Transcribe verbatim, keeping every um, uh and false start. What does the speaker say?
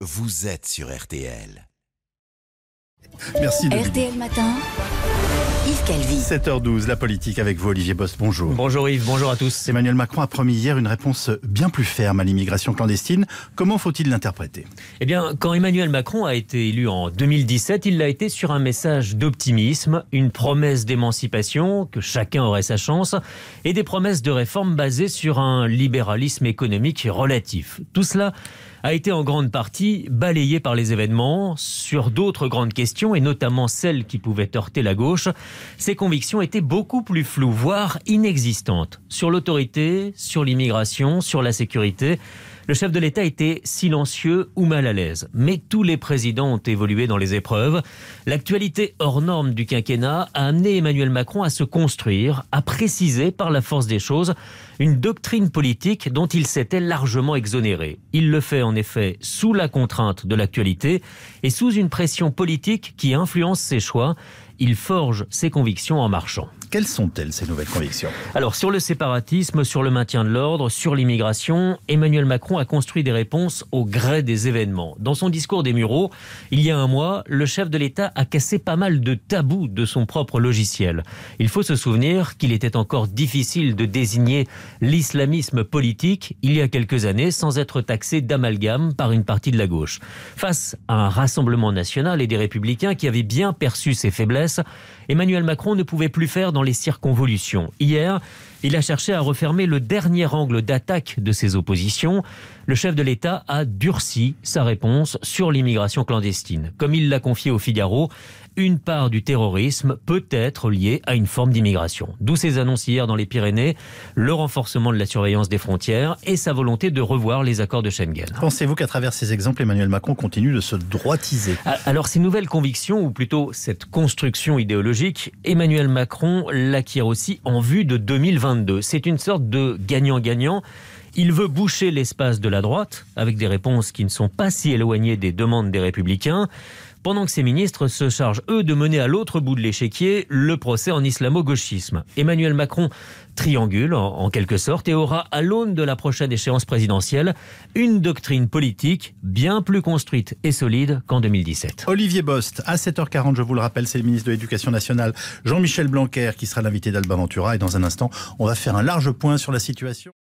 vous êtes sur R T L. Merci de R T L Matin, Yves Calvi. sept heures douze, la politique avec vous, Olivier Bost, bonjour. Bonjour Yves, bonjour à tous. Emmanuel Macron a promis hier une réponse bien plus ferme à l'immigration clandestine. Comment faut-il l'interpréter ? Eh bien, quand Emmanuel Macron a été élu en deux mille dix-sept, il l'a été sur un message d'optimisme, une promesse d'émancipation, que chacun aurait sa chance, et des promesses de réforme basées sur un libéralisme économique relatif. Tout cela a été en grande partie balayé par les événements. Sur d'autres grandes questions, et notamment celles qui pouvaient heurter la gauche, ses convictions étaient beaucoup plus floues, voire inexistantes. Sur l'autorité, sur l'immigration, sur la sécurité, le chef de l'État était silencieux ou mal à l'aise. Mais tous les présidents ont évolué dans les épreuves. L'actualité hors norme du quinquennat a amené Emmanuel Macron à se construire, à préciser par la force des choses une doctrine politique dont il s'était largement exonéré. Il le fait en effet sous la contrainte de l'actualité et sous une pression politique qui influence ses choix. Il forge ses convictions en marchant. Quelles sont-elles, ces nouvelles convictions ? Alors, sur le séparatisme, sur le maintien de l'ordre, sur l'immigration, Emmanuel Macron a construit des réponses au gré des événements. Dans son discours des Mureaux, il y a un mois, le chef de l'État a cassé pas mal de tabous de son propre logiciel. Il faut se souvenir qu'il était encore difficile de désigner l'islamisme politique il y a quelques années sans être taxé d'amalgame par une partie de la gauche. Face à un Rassemblement national et des Républicains qui avaient bien perçu ses faiblesses, Emmanuel Macron ne pouvait plus faire dans les circonvolutions. Hier, il a cherché à refermer le dernier angle d'attaque de ses oppositions. Le chef de l'État a durci sa réponse sur l'immigration clandestine. Comme il l'a confié au Figaro, une part du terrorisme peut être liée à une forme d'immigration. D'où ses annonces hier dans les Pyrénées, le renforcement de la surveillance des frontières et sa volonté de revoir les accords de Schengen. Pensez-vous qu'à travers ces exemples, Emmanuel Macron continue de se droitiser ? Alors, ces nouvelles convictions, ou plutôt cette construction idéologique, Emmanuel Macron l'acquiert aussi en vue de deux mille vingt-deux. C'est une sorte de gagnant-gagnant. Il veut boucher l'espace de la droite, avec des réponses qui ne sont pas si éloignées des demandes des Républicains, pendant que ses ministres se chargent, eux, de mener à l'autre bout de l'échiquier le procès en islamo-gauchisme. Emmanuel Macron triangule, en, en quelque sorte, et aura, à l'aune de la prochaine échéance présidentielle, une doctrine politique bien plus construite et solide qu'en deux mille dix-sept. Olivier Bost, à sept heures quarante, je vous le rappelle, c'est le ministre de l'Éducation nationale, Jean-Michel Blanquer, qui sera l'invité d'Alba Ventura. Et dans un instant, on va faire un large point sur la situation.